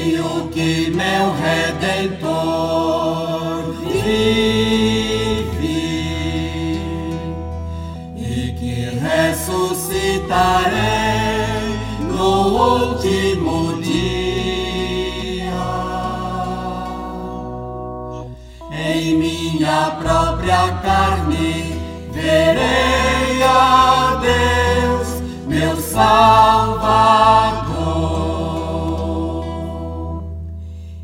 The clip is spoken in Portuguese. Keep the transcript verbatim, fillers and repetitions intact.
Creio que meu Redentor vive e que ressuscitarei no último dia. Em minha própria casa